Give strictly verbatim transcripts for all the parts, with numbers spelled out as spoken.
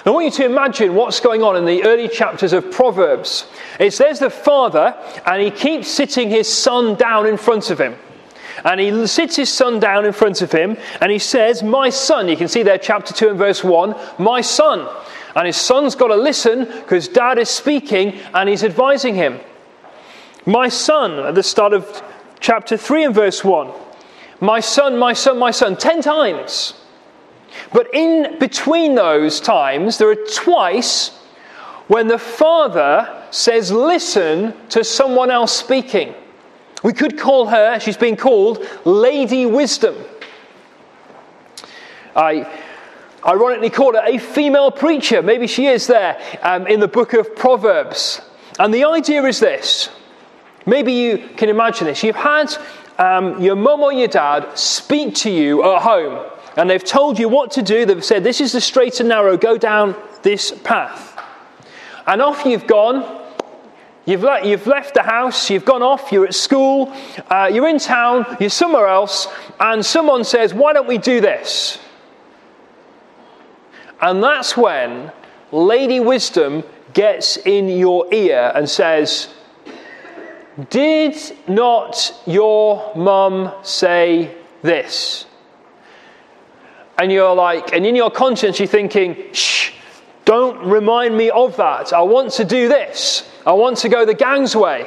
I want you to imagine what's going on in the early chapters of Proverbs. It's there's the father, and he keeps sitting his son down in front of him. And he sits his son down in front of him, and he says, my son, you can see there chapter two and verse one, my son. And his son's got to listen because dad is speaking and he's advising him. My son, at the start of chapter three and verse one. My son, my son, my son, ten times. But in between those times, there are twice when the father says, listen to someone else speaking. We could call her, she's being called, Lady Wisdom. I ironically call her a female preacher. Maybe she is there um, in the book of Proverbs. And the idea is this. Maybe you can imagine this. You've had um, your mum or your dad speak to you at home. And they've told you what to do. They've said, this is the straight and narrow. Go down this path. And off you've gone. You've, le- you've left the house, you've gone off, you're at school, uh, you're in town, you're somewhere else, and someone says, why don't we do this? And that's when Lady Wisdom gets in your ear and says, did not your mum say this? And you're like, and in your conscience you're thinking, shh, don't remind me of that. I want to do this. I want to go the gang's way.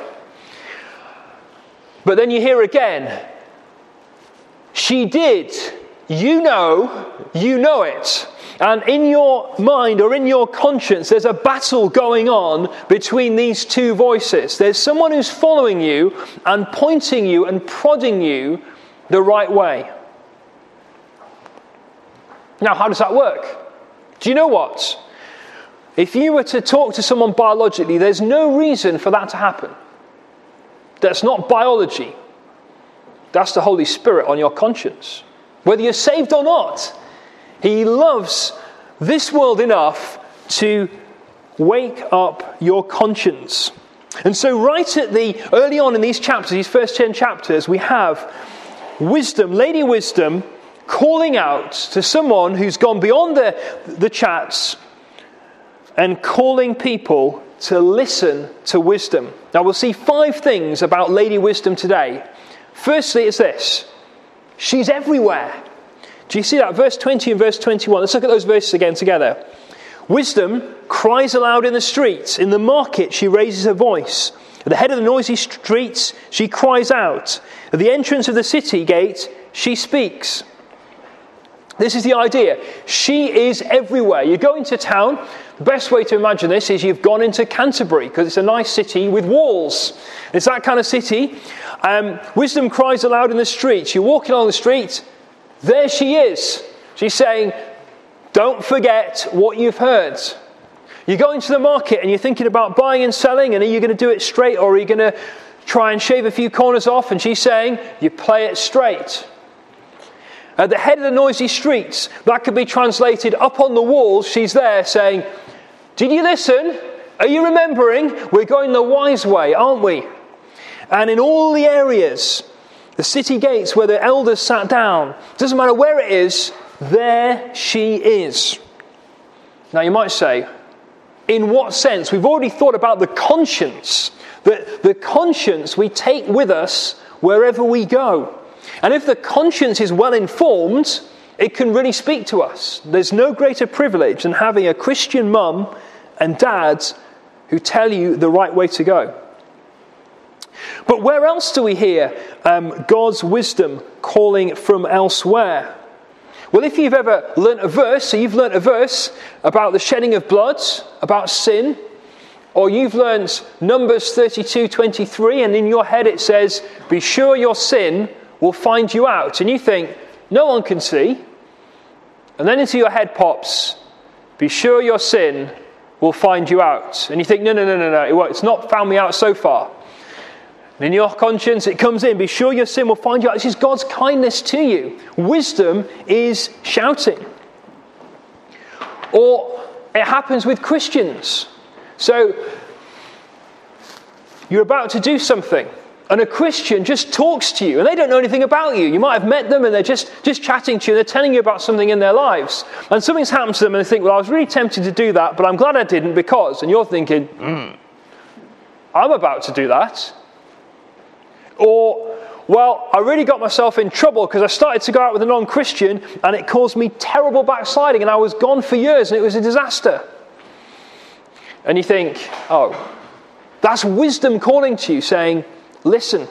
But then you hear again, she did. You know, you know it. And in your mind or in your conscience, there's a battle going on between these two voices. There's someone who's following you and pointing you and prodding you the right way. Now, how does that work? Do you know what? If you were to talk to someone biologically, there's no reason for that to happen. That's not biology. That's the Holy Spirit on your conscience. Whether you're saved or not, He loves this world enough to wake up your conscience. And so right at the, early on in these chapters, these first ten chapters, we have wisdom, Lady Wisdom, calling out to someone who's gone beyond the, the chats and calling people to listen to wisdom. Now we'll see five things about Lady Wisdom today. Firstly, it's this. She's everywhere. Do you see that? Verse twenty and verse twenty-one. Let's look at those verses again together. Wisdom cries aloud in the streets. In the market, she raises her voice. At the head of the noisy streets, she cries out. At the entrance of the city gate, she speaks. This is the idea. She is everywhere. You go into town. The best way to imagine this is you've gone into Canterbury because it's a nice city with walls. It's that kind of city. Um, wisdom cries aloud in the streets. You're walking along the street. There she is. She's saying, don't forget what you've heard. You go into the market and you're thinking about buying and selling, and are you going to do it straight or are you going to try and shave a few corners off? And she's saying, you play it straight. At the head of the noisy streets, that could be translated up on the walls. She's there saying, did you listen? Are you remembering? We're going the wise way, aren't we? And in all the areas, the city gates where the elders sat down, doesn't matter where it is, there she is. Now you might say, in what sense? We've already thought about the conscience. That the conscience we take with us wherever we go. And if the conscience is well informed, it can really speak to us. There's no greater privilege than having a Christian mum and dad who tell you the right way to go. But where else do we hear um, God's wisdom calling from elsewhere? Well, if you've ever learnt a verse, so you've learnt a verse about the shedding of blood, about sin, or you've learnt Numbers thirty-two twenty-three, and in your head it says, be sure your sin will find you out. And you think, no one can see. And then into your head pops, be sure your sin will find you out. And you think, no, no, no, no, no, it won't. It's not found me out so far. And in your conscience, it comes in, be sure your sin will find you out. This is God's kindness to you. Wisdom is shouting. Or it happens with Christians. So, you're about to do something. and a Christian just talks to you, and they don't know anything about you. You might have met them, and they're just, just chatting to you, and they're telling you about something in their lives. And something's happened to them, and they think, well, I was really tempted to do that, but I'm glad I didn't because... And you're thinking, hmm, I'm about to do that. Or, well, I really got myself in trouble because I started to go out with a non-Christian, and it caused me terrible backsliding, and I was gone for years, and it was a disaster. And you think, oh, that's wisdom calling to you, saying, listen.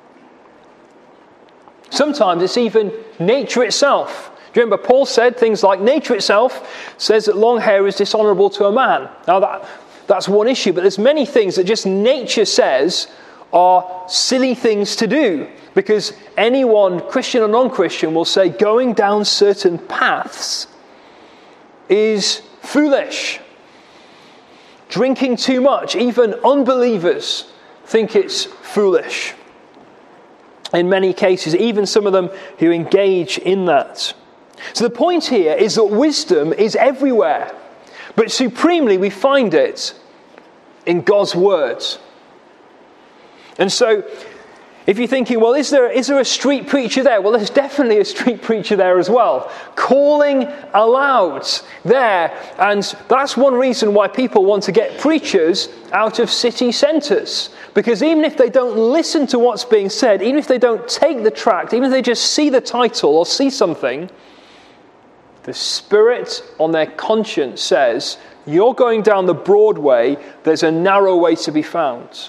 Sometimes it's even nature itself. Do you remember Paul said things like, nature itself says that long hair is dishonourable to a man. Now that that's one issue, but there's many things that just nature says are silly things to do. Because anyone, Christian or non-Christian, will say going down certain paths is foolish. Drinking too much, even unbelievers think it's foolish. In many cases, even some of them who engage in that. So the point here is that wisdom is everywhere. But supremely we find it in God's words. And so, if you're thinking, well, is there is there a street preacher there? Well, there's definitely a street preacher there as well. Calling aloud there. And that's one reason why people want to get preachers out of city centres. Because even if they don't listen to what's being said, even if they don't take the tract, even if they just see the title or see something, the Spirit on their conscience says, you're going down the broad way, there's a narrow way to be found.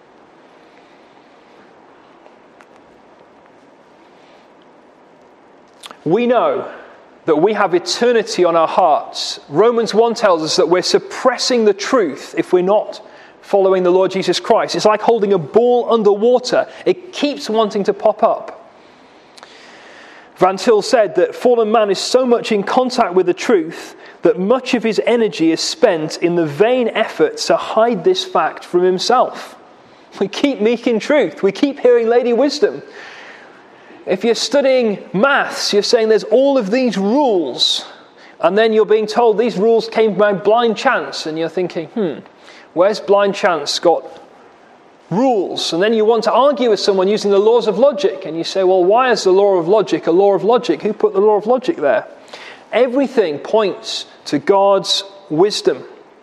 We know that we have eternity on our hearts. Romans one tells us that we're suppressing the truth if we're not following the Lord Jesus Christ. It's like holding a ball underwater. It keeps wanting to pop up. Van Til said that fallen man is so much in contact with the truth that much of his energy is spent in the vain effort to hide this fact from himself. We keep making truth. We keep hearing Lady Wisdom. If you're studying maths, you're saying there's all of these rules, and then you're being told these rules came by blind chance, and you're thinking, hmm, where's blind chance got rules? And then you want to argue with someone using the laws of logic, and you say, well, why is the law of logic a law of logic? Who put the law of logic there? Everything points to God's wisdom.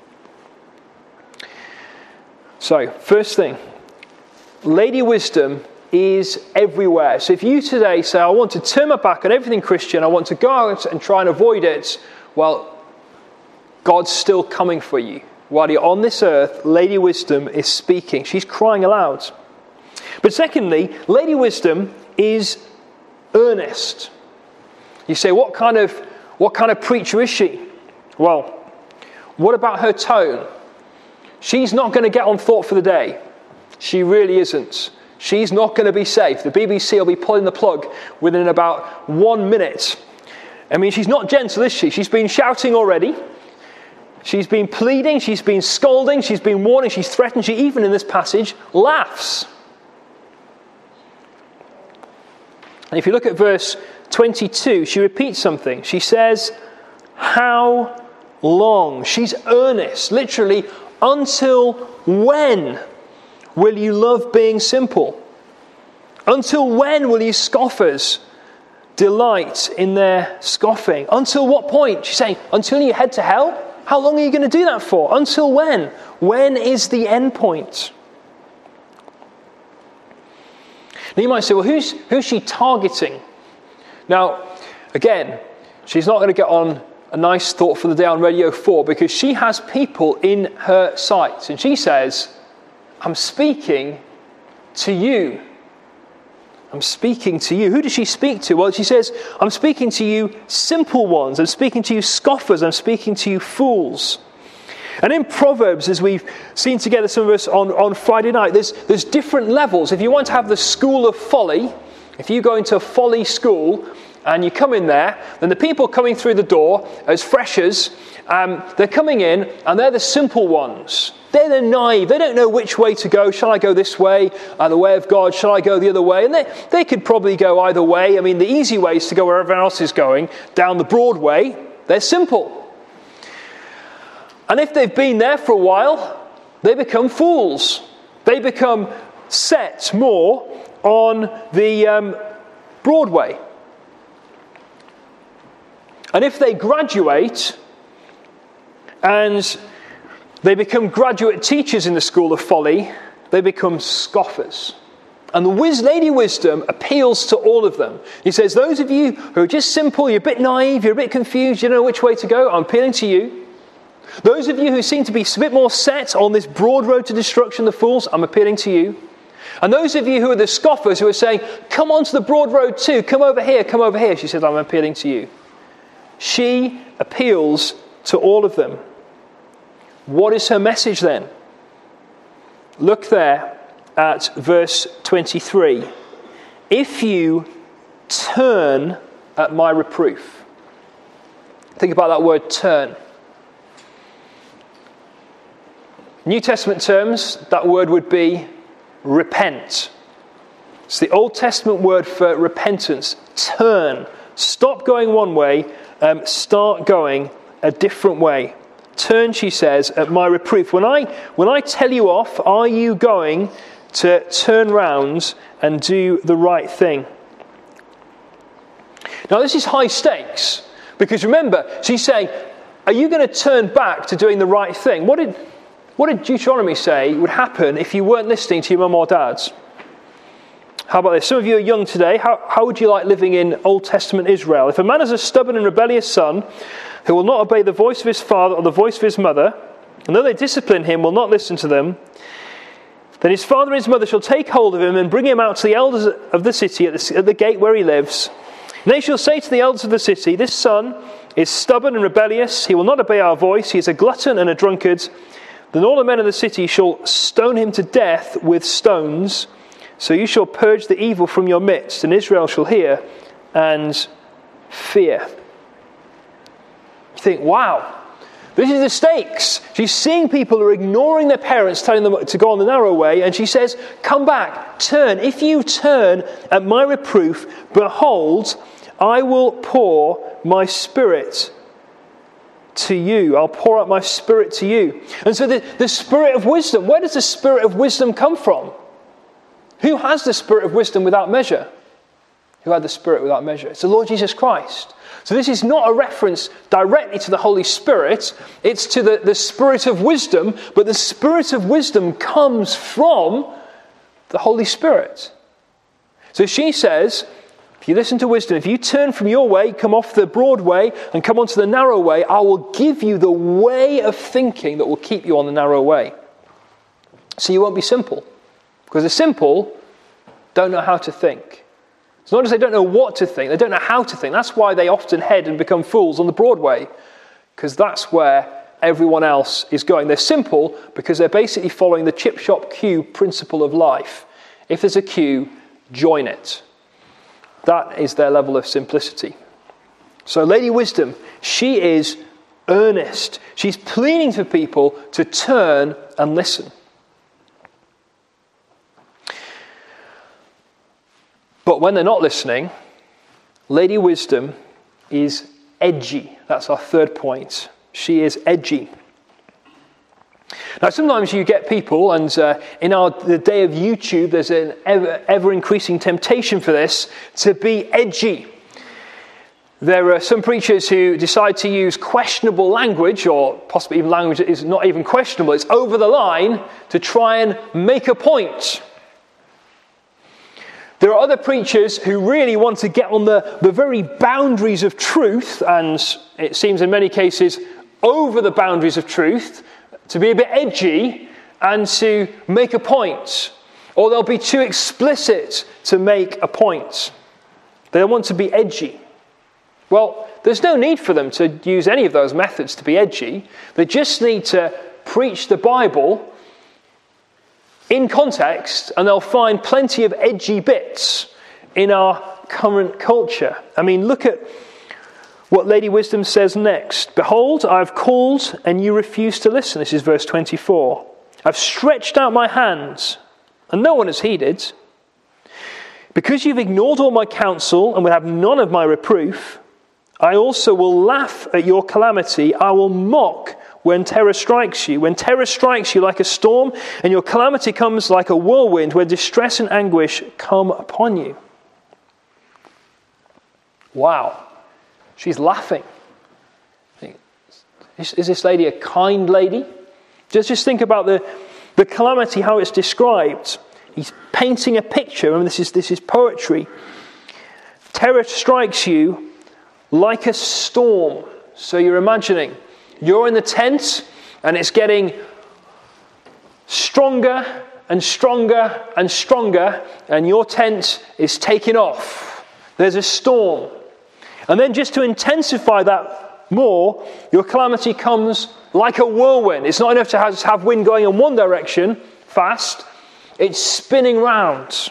So, first thing, Lady Wisdom is everywhere. So if you today say, I want to turn my back on everything Christian, I want to go out and try and avoid it, well, God's still coming for you. While you're on this earth, Lady Wisdom is speaking. She's crying aloud. But secondly, Lady Wisdom is earnest. You say, what kind of what kind of preacher is she? Well, what about her tone? She's not going to get on Thought for the Day. She really isn't. She's not going to be safe. The B B C will be pulling the plug within about one minute. I mean, she's not gentle, is she? She's been shouting already. She's been pleading. She's been scolding. She's been warning. She's threatened. She even in this passage laughs. And if you look at verse twenty-two, she repeats something. She says, how long? She's earnest. Literally, until when will you love being simple? Until when will you scoffers delight in their scoffing? Until what point? She's saying, until you head to hell? How long are you going to do that for? Until when? When is the end point? Now you might say, well, who's, who's she targeting? Now, again, she's not going to get on a nice Thought for the Day on Radio four because she has people in her sights. And she says, I'm speaking to you. I'm speaking to you. Who does she speak to? Well, she says, I'm speaking to you simple ones. I'm speaking to you scoffers. I'm speaking to you fools. And in Proverbs, as we've seen together, some of us on, on Friday night, there's, there's different levels. If you want to have the school of folly, if you go into a folly school and you come in there, then the people coming through the door as freshers, um, they're coming in and they're the simple ones. They're the naive. They don't know which way to go. Shall I go this way? Uh, the way of God. Shall I go the other way? And they, they could probably go either way. I mean, the easy way is to go where everyone else is going, down the broad way. They're simple. And if they've been there for a while, they become fools. They become set more on the um, Broadway. And if they graduate and they become graduate teachers in the School of Folly, they become scoffers. And the Wiz- Lady Wisdom appeals to all of them. He says, those of you who are just simple, you're a bit naive, you're a bit confused, you don't know which way to go, I'm appealing to you. Those of you who seem to be a bit more set on this broad road to destruction, the fools, I'm appealing to you. And those of you who are the scoffers who are saying, come on to the broad road too, come over here, come over here, she says, I'm appealing to you. She appeals to all of them. What is her message then? Look there at verse twenty-three. If you turn at my reproof. Think about that word turn. New Testament terms, that word would be repent. It's the Old Testament word for repentance. Turn. Stop going one way, um, start going a different way. Turn, she says, at my reproof. When I when I tell you off, are you going to turn round and do the right thing? Now, this is high stakes, because remember, she's saying, are you going to turn back to doing the right thing? What did what did Deuteronomy say would happen if you weren't listening to your mum or dads? How about this? Some of you are young today. How, how would you like living in Old Testament Israel? If a man has a stubborn and rebellious son who will not obey the voice of his father or the voice of his mother, and though they discipline him, will not listen to them, then his father and his mother shall take hold of him and bring him out to the elders of the city at the, at the gate where he lives. And they shall say to the elders of the city, this son is stubborn and rebellious. He will not obey our voice. He is a glutton and a drunkard. Then all the men of the city shall stone him to death with stones. So you shall purge the evil from your midst, and Israel shall hear and fear. You think, wow, this is the stakes. She's seeing people who are ignoring their parents, telling them to go on the narrow way, and she says, come back, turn. If you turn at my reproof, behold, I will pour my spirit to you. I'll pour out my spirit to you. And so the, the spirit of wisdom, where does the spirit of wisdom come from? Who has the spirit of wisdom without measure? Who had the spirit without measure? It's the Lord Jesus Christ. So this is not a reference directly to the Holy Spirit. It's to the, the spirit of wisdom. But the spirit of wisdom comes from the Holy Spirit. So she says, if you listen to wisdom, if you turn from your way, come off the broad way and come onto the narrow way, I will give you the way of thinking that will keep you on the narrow way. So you won't be simple. Because the simple don't know how to think. It's not as they don't know what to think, they don't know how to think. That's why they often head and become fools on the Broadway. Because that's where everyone else is going. They're simple because they're basically following the chip shop queue principle of life. If there's a queue, join it. That is their level of simplicity. So Lady Wisdom, she is earnest. She's pleading for people to turn and listen. But when they're not listening, Lady Wisdom is edgy. That's our third point. She is edgy. Now, sometimes you get people, and uh, in our the day of YouTube, there's an ever, ever-increasing temptation for this, to be edgy. There are some preachers who decide to use questionable language, or possibly even language that is not even questionable, it's over the line, to try and make a point. There are other preachers who really want to get on the, the very boundaries of truth, and it seems in many cases over the boundaries of truth, to be a bit edgy and to make a point. Or they'll be too explicit to make a point. They don't want to be edgy. Well, there's no need for them to use any of those methods to be edgy. They just need to preach the Bible in context, and they'll find plenty of edgy bits in our current culture. I mean, look at what Lady Wisdom says next. Behold, I have called and you refuse to listen. This is verse twenty-four. I've stretched out my hands and no one has heeded. Because you've ignored all my counsel and would have none of my reproof, I also will laugh at your calamity. I will mock when terror strikes you, when terror strikes you like a storm, and your calamity comes like a whirlwind, where distress and anguish come upon you. Wow. She's laughing. Is, is this lady a kind lady? Just, just think about the, the calamity, how it's described. He's painting a picture, and this is, this is poetry. Terror strikes you like a storm. So you're imagining, you're in the tent, and it's getting stronger and stronger and stronger, and your tent is taking off. There's a storm. And then just to intensify that more, your calamity comes like a whirlwind. It's not enough to have, have wind going in one direction fast. It's spinning round.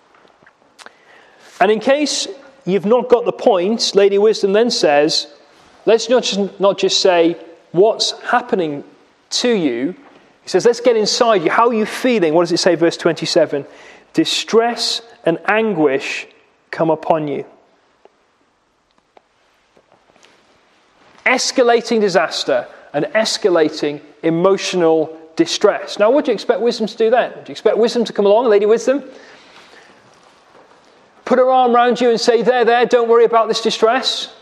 And in case you've not got the point, Lady Wisdom then says, let's not just, not just say what's happening to you. He says, let's get inside you. How are you feeling? What does it say, verse twenty-seven? Distress and anguish come upon you. Escalating disaster and escalating emotional distress. Now, what do you expect Wisdom to do then? Do you expect Wisdom to come along, Lady Wisdom? Put her arm around you and say, there, there, don't worry about this distress.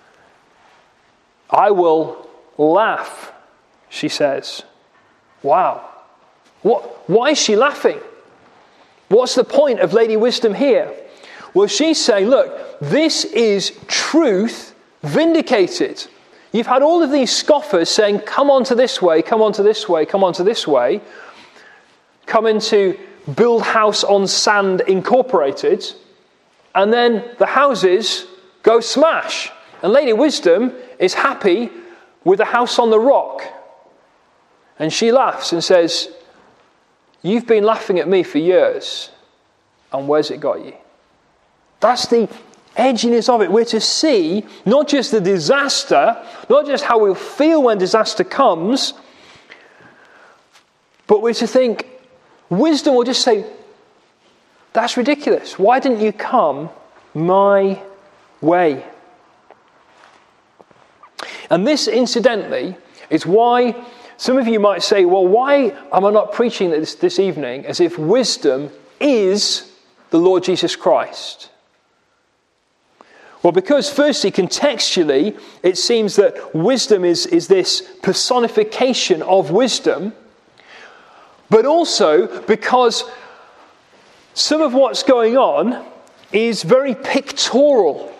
I will laugh, she says. Wow. What? Why is she laughing? What's the point of Lady Wisdom here? Well, she's saying, look, this is truth vindicated. You've had all of these scoffers saying, come on to this way, come on to this way, come on to this way. Come into Build House on Sand Incorporated. And then the houses go smash. And Lady Wisdom is happy with a house on the rock. And she laughs and says, you've been laughing at me for years. And where's it got you? That's the edginess of it. We're to see not just the disaster, not just how we'll feel when disaster comes, but we're to think, Wisdom will just say, that's ridiculous. Why didn't you come my way? And this, incidentally, is why some of you might say, well, why am I not preaching this this evening as if wisdom is the Lord Jesus Christ? Well, because firstly, contextually, it seems that wisdom is, is this personification of wisdom, but also because some of what's going on is very pictorial.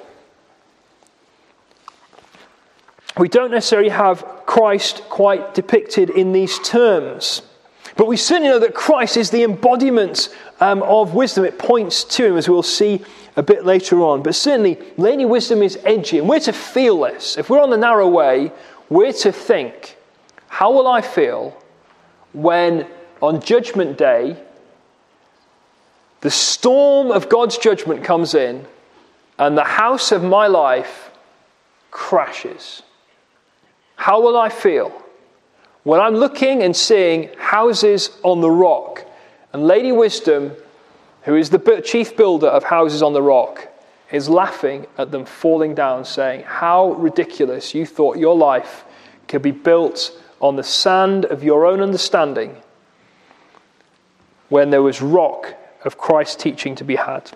We don't necessarily have Christ quite depicted in these terms. But we certainly know that Christ is the embodiment um, of wisdom. It points to him, as we'll see a bit later on. But certainly, Lady Wisdom is edgy. And we're to feel this. If we're on the narrow way, we're to think, how will I feel when on Judgment Day, the storm of God's judgment comes in and the house of my life crashes? How will I feel when I'm looking and seeing houses on the rock, and Lady Wisdom, who is the chief builder of houses on the rock, is laughing at them falling down, saying, how ridiculous you thought your life could be built on the sand of your own understanding when there was rock of Christ's teaching to be had.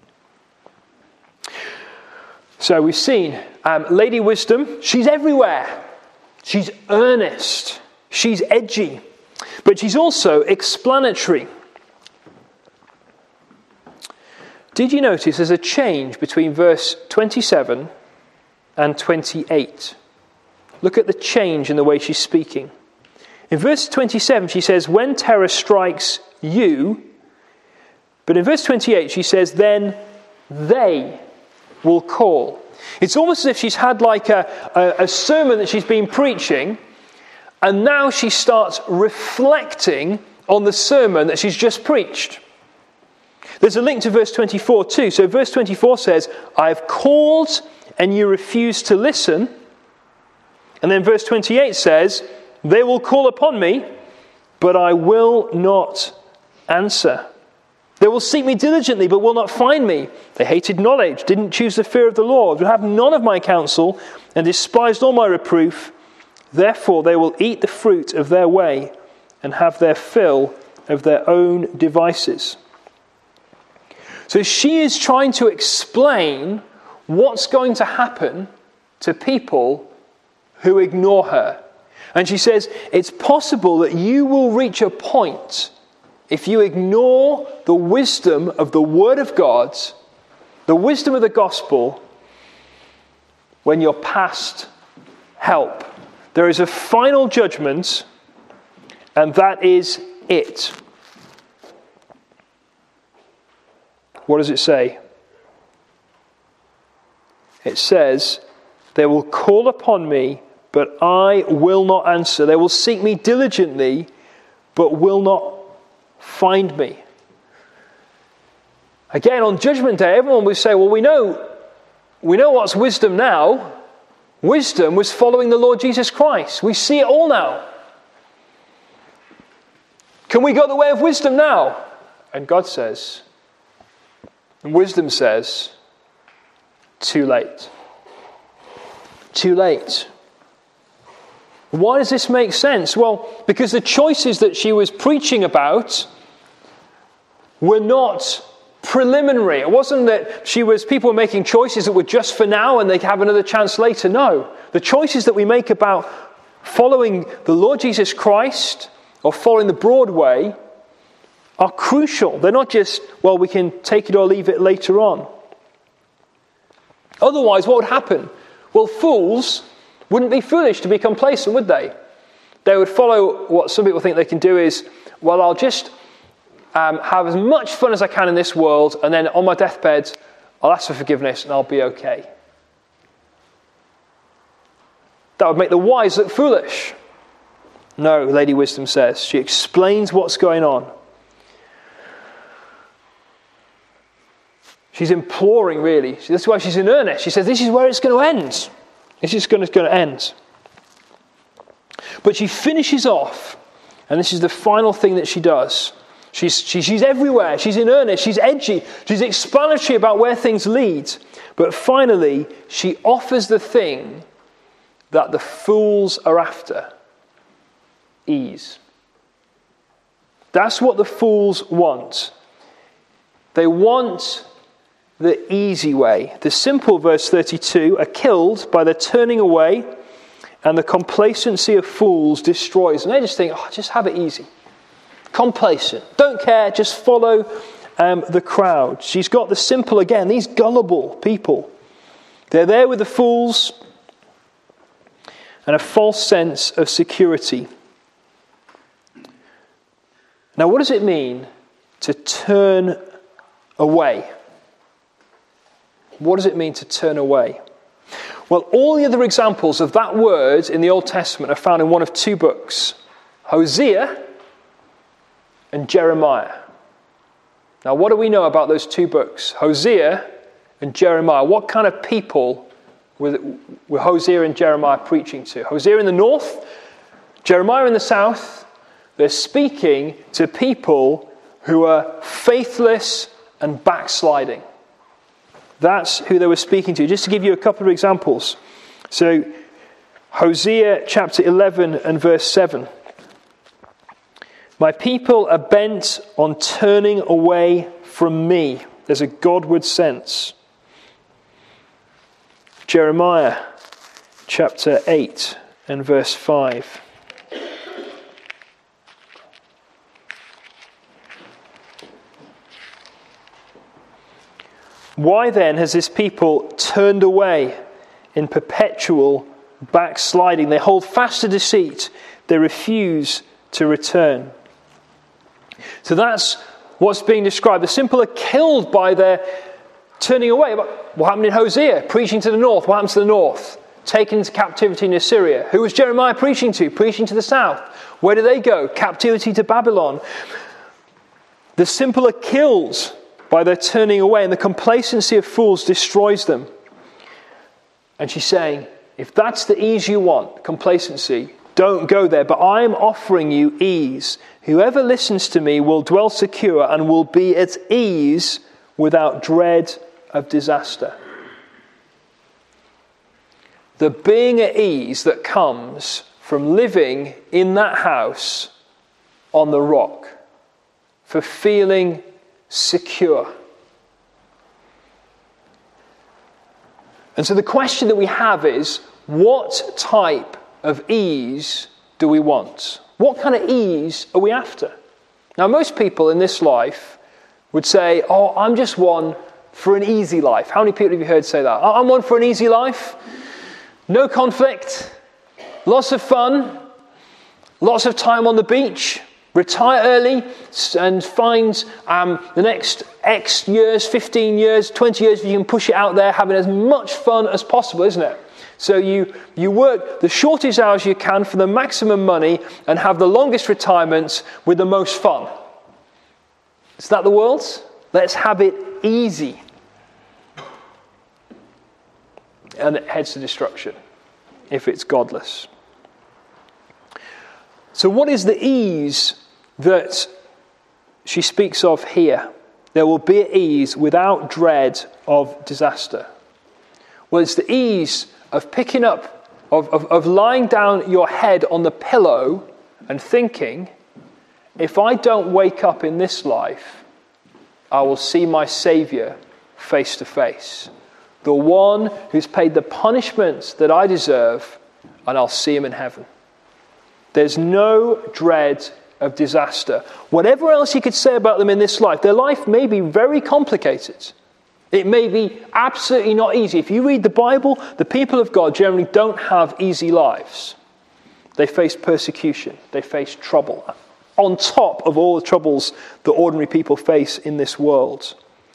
So we've seen um, Lady Wisdom. She's everywhere. She's earnest. She's edgy. But she's also explanatory. Did you notice there's a change between verse twenty-seven and twenty-eight? Look at the change in the way she's speaking. In verse twenty-seven, she says, when terror strikes you. But in verse twenty-eight, she says, then they will call. It's almost as if she's had like a, a, a sermon that she's been preaching, and now she starts reflecting on the sermon that she's just preached. There's a link to verse twenty-four too. So verse twenty-four says, I have called and you refuse to listen. And then verse twenty-eight says, they will call upon me, but I will not answer. They will seek me diligently, but will not find me. They hated knowledge, didn't choose the fear of the Lord, would have none of my counsel, and despised all my reproof. Therefore they will eat the fruit of their way and have their fill of their own devices. So she is trying to explain what's going to happen to people who ignore her. And she says, it's possible that you will reach a point, if you ignore the wisdom of the Word of God, the wisdom of the gospel, when you're past help. There is a final judgment, and that is it. What does it say? It says, they will call upon me, but I will not answer. They will seek me diligently, but will not find me. Again, on Judgment Day, everyone will say, well, we know, we know what's wisdom now. Wisdom was following the Lord Jesus Christ. We see it all now. Can we go the way of wisdom now? And God says, and wisdom says, too late. Too late. Why does this make sense? Well, because the choices that she was preaching about were not preliminary. It wasn't that she was, people were making choices that were just for now and they'd have another chance later. No. The choices that we make about following the Lord Jesus Christ or following the broad way are crucial. They're not just, well, we can take it or leave it later on. Otherwise, what would happen? Well, fools wouldn't be foolish to be complacent, would they? They would follow what some people think they can do is, well, I'll just um, have as much fun as I can in this world, and then on my deathbed, I'll ask for forgiveness and I'll be okay. That would make the wise look foolish. No, Lady Wisdom says. She explains what's going on. She's imploring, really. That's why she's in earnest. She says, this is where it's going to end. This is going to end. But she finishes off, and this is the final thing that she does. She's, she, she's everywhere. She's in earnest. She's edgy. She's explanatory about where things lead. But finally, she offers the thing that the fools are after. Ease. That's what the fools want. They want the easy way. The simple, verse thirty-two, are killed by the turning away, and the complacency of fools destroys. And they just think, oh, just have it easy. Complacent. Don't care, just follow um, the crowd. She's got the simple again, these gullible people. They're there with the fools and a false sense of security. Now, what does it mean to turn away? What does it mean to turn away? Well, all the other examples of that word in the Old Testament are found in one of two books, Hosea and Jeremiah. Now, what do we know about those two books, Hosea and Jeremiah? What kind of people were, were Hosea and Jeremiah preaching to? Hosea in the north, Jeremiah in the south. They're speaking to people who are faithless and backsliding. That's who they were speaking to. Just to give you a couple of examples. So, Hosea chapter eleven and verse seven. My people are bent on turning away from me. There's a Godward sense. Jeremiah chapter eight and verse five. Why then has this people turned away in perpetual backsliding? They hold fast to deceit. They refuse to return. So that's what's being described. The simple are killed by their turning away. What happened in Hosea? Preaching to the north. What happened to the north? Taken into captivity in Assyria. Who was Jeremiah preaching to? Preaching to the south. Where do they go? Captivity to Babylon. The simple are killed by their turning away, and the complacency of fools destroys them. And she's saying, if that's the ease you want, complacency, don't go there. But I am offering you ease. Whoever listens to me will dwell secure and will be at ease without dread of disaster. The being at ease that comes from living in that house on the rock, for feeling secure. And so the question that we have is, what type of ease do we want? What kind of ease are we after? Now, most people in this life would say, oh, I'm just one for an easy life. How many people have you heard say that? I'm one for an easy life. No conflict. Lots of fun. Lots of time on the beach. Retire early and find um, the next X years, fifteen years, twenty years, if you can push it out there, having as much fun as possible, isn't it? So you, you work the shortest hours you can for the maximum money and have the longest retirements with the most fun. Is that the world? Let's have it easy. And it heads to destruction if it's godless. So what is the ease that she speaks of here? There will be ease without dread of disaster. Well, it's the ease of picking up, of, of, of lying down your head on the pillow and thinking, if I don't wake up in this life, I will see my Saviour face to face. The one who's paid the punishment that I deserve, and I'll see him in heaven. There's no dread of disaster. Whatever else you could say about them in this life, their life may be very complicated. It may be absolutely not easy. If you read the Bible, the people of God generally don't have easy lives. They face persecution. They face trouble. On top of all the troubles that ordinary people face in this world.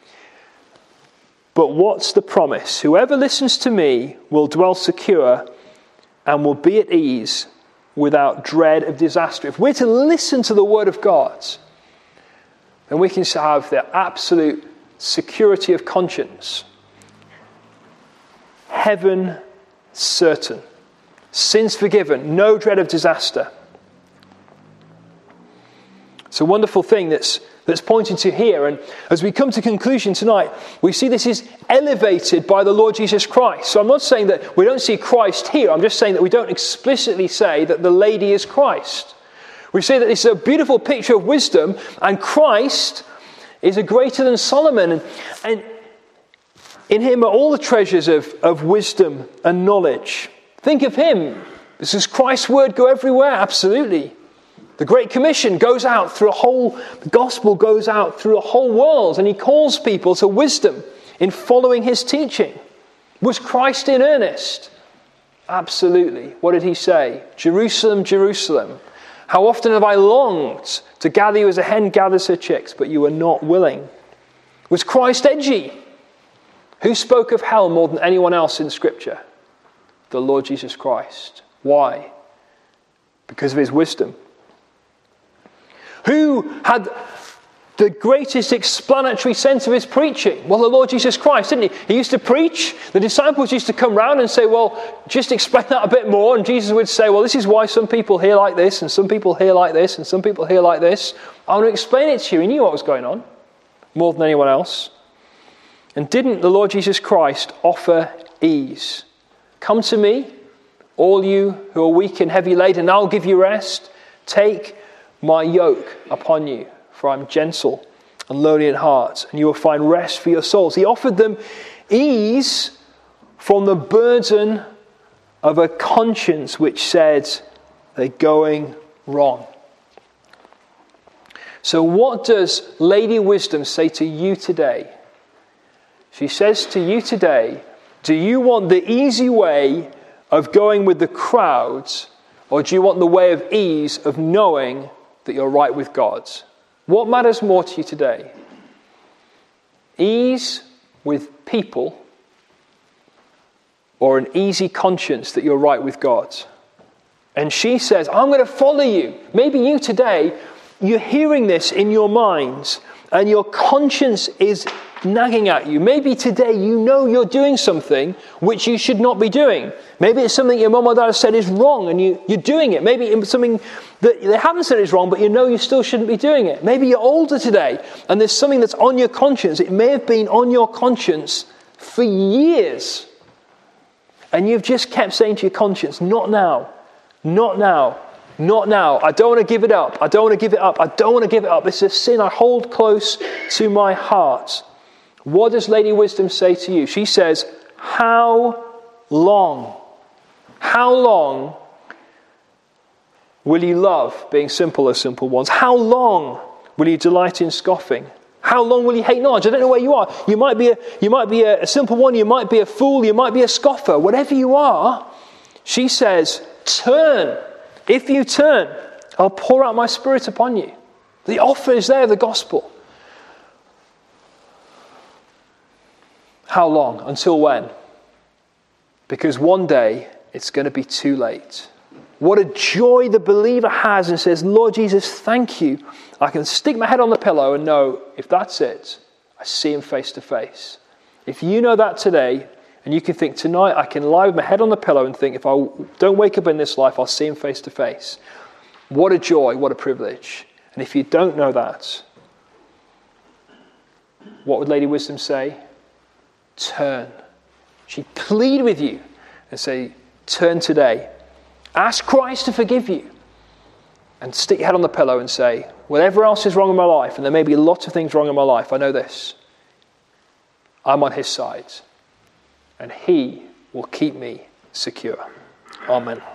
But what's the promise? Whoever listens to me will dwell secure and will be at ease without dread of disaster. If we're to listen to the word of God, then we can have the absolute security of conscience. Heaven certain. Sins forgiven. No dread of disaster. It's a wonderful thing that's that's pointed to here. And as we come to conclusion tonight, we see this is elevated by the Lord Jesus Christ. So I'm not saying that we don't see Christ here. I'm just saying that we don't explicitly say that the lady is Christ. We say that this is a beautiful picture of wisdom, and Christ is a greater than Solomon. And, and in him are all the treasures of, of wisdom and knowledge. Think of him. Does Christ's word go everywhere? Absolutely. The Great Commission goes out through a whole, the gospel goes out through a whole world, and he calls people to wisdom in following his teaching. Was Christ in earnest? Absolutely. What did he say? Jerusalem, Jerusalem, how often have I longed to gather you as a hen gathers her chicks, but you were not willing. Was Christ edgy? Who spoke of hell more than anyone else in Scripture? The Lord Jesus Christ. Why? Because of his wisdom. Who had the greatest explanatory sense of his preaching? Well, the Lord Jesus Christ, didn't he? He used to preach. The disciples used to come round and say, well, just explain that a bit more. And Jesus would say, well, this is why some people hear like this, and some people hear like this, and some people hear like this. I want to explain it to you. He knew what was going on more than anyone else. And didn't the Lord Jesus Christ offer ease? Come to me, all you who are weak and heavy laden, and I'll give you rest. Take my yoke upon you, for I'm gentle and lowly in heart, and you will find rest for your souls. He offered them ease from the burden of a conscience which said they're going wrong. So what does Lady Wisdom say to you today? She says to you today, do you want the easy way of going with the crowds, or do you want the way of ease of knowing that you're right with God? What matters more to you today? Ease with people, or an easy conscience that you're right with God? And she says, I'm going to follow you. Maybe you today, you're hearing this in your minds, and your conscience is nagging at you. Maybe today you know you're doing something which you should not be doing. Maybe it's something your mum or dad has said is wrong and you, you're doing it. Maybe it's something that they haven't said is wrong, but you know you still shouldn't be doing it. Maybe you're older today and there's something that's on your conscience. It may have been on your conscience for years. And you've just kept saying to your conscience, not now, Not now. Not now. I don't want to give it up. I don't want to give it up. I don't want to give it up. This is a sin I hold close to my heart. What does Lady Wisdom say to you? She says, how long? How long will you love being simple as simple ones? How long will you delight in scoffing? How long will you hate knowledge? I don't know where you are. You might be a, you might be a, a simple one. You might be a fool. You might be a scoffer. Whatever you are, she says, turn. If you turn, I'll pour out my Spirit upon you. The offer is there, the gospel. How long? Until when? Because one day it's going to be too late. What a joy the believer has and says, Lord Jesus, thank you. I can stick my head on the pillow and know if that's it, I see him face to face. If you know that today, and you can think, tonight I can lie with my head on the pillow and think, if I don't wake up in this life, I'll see him face to face. What a joy, what a privilege. And if you don't know that, what would Lady Wisdom say? Turn. She'd plead with you and say, turn today. Ask Christ to forgive you. And stick your head on the pillow and say, whatever else is wrong in my life, and there may be lots of things wrong in my life, I know this. I'm on his side. And he will keep me secure. Amen.